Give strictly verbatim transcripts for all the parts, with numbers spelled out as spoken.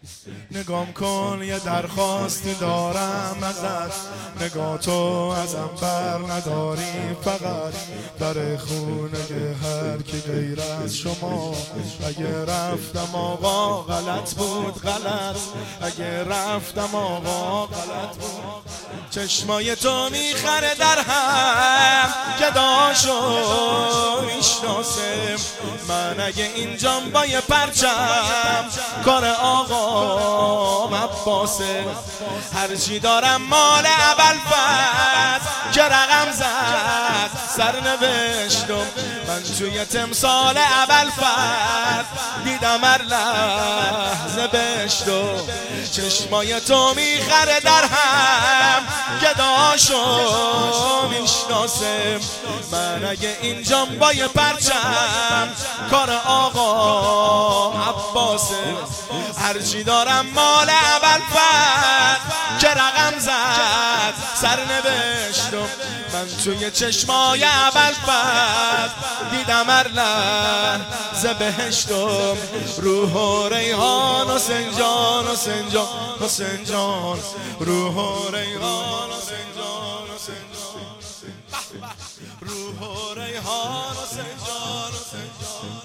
نگام کن یه درخواستی دارم ازت، نگاه تو ازم بر نداری فقط در خونه هر کی غیر از شما. اگه رفتم آقا غلط بود غلط، اگه رفتم آقا غلط بود. چشمای تو میخره در هم گداشو میشناسم من، اگه اینجام با یه پرچم کار آقا عباسه. هرچی دارم مال ابوالفضل که رقم زد سرنوشتم من، توی تمثال ابوالفضل دیدم هر لحظه بشتم. چشمای تو میخره در هم گداشو میشناسم من، اگه اینجام با یه پرچم کار آقا عباسه. هرچی دارم مال ابوالفضل که رقم زد سرنوشتم من، توی چشمای ابوالفضل دیدم هر لحظه بهشتم. روح و ریحان حسین جان حسین جان حسین جان، روح و ریحان حسین جان حسین جان، روح و ریحان حسین جان حسین جان.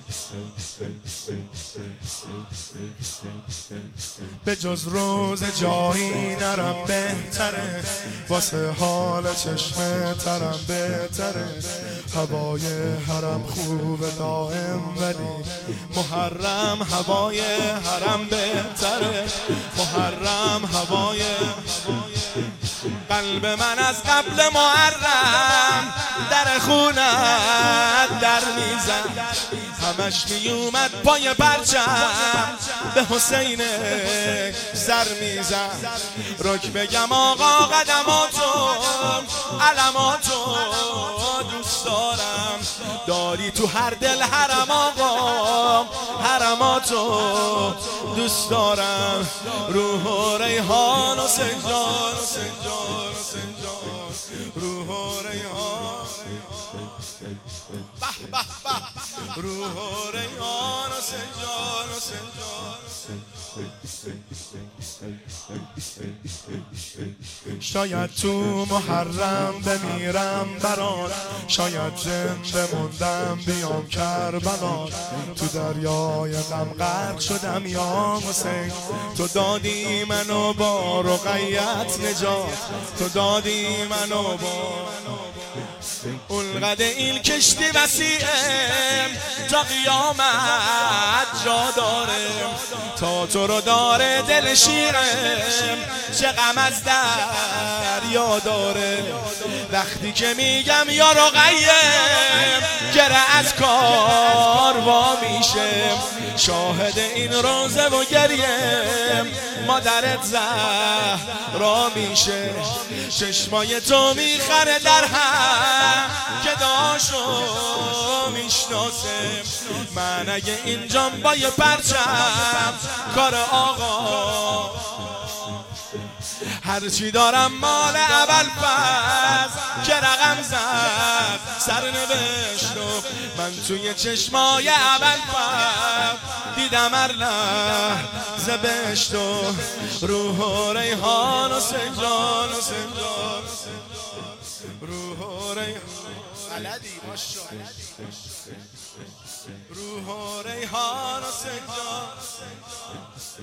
به جز روز جایی نرم بهتره، واسه حال چشم ترم بهتره. هوای حرم خوبه دائم ولی محرم هوای حرم بهتره. محرم هوای قلب من از قبل محرم در خونت در میزن، همش میومد پای پرچم به حسین سر میزن. رک بگم آقا قدماتو علماتو دوست دارم، داری تو هر دل حرم آقا حرماتو دوست دارم. روح و ریحان حسین جان حسین جان حسین جان، روح و ریحان به به به، روح و ریحان حسین جان حسین جان. شاید تو محرم بمیرم برات، شاید زنده موندم بیام کربلا. تو دریای غم غرق شدم یا حسین، تو دادی منو با رقیت نجات، تو دادی منو با اونقدر این کشتی وسیعه تا قیامت جا داره. تا تو رو داره دل شیرم چه غم از دریا داره. وقتی که میگم یا رقیه گره از کار وا میشه، شاهد این روزه و گریه مادرت زهرا میشه. چشمای تو میخره در هم گداشو میشناسم من، اگه اینجام با یه پرچم کار آقا. هرچی دارم مال ابوالفضل که رقم زد سرنوشتم من، توی چشمای ابوالفضل دیدم هر لحظه بهشتم. روح و ریحان حسین جان حسین جان، روح و ریحان بلدی ماشاءالله، روح و ریحان حسین جان.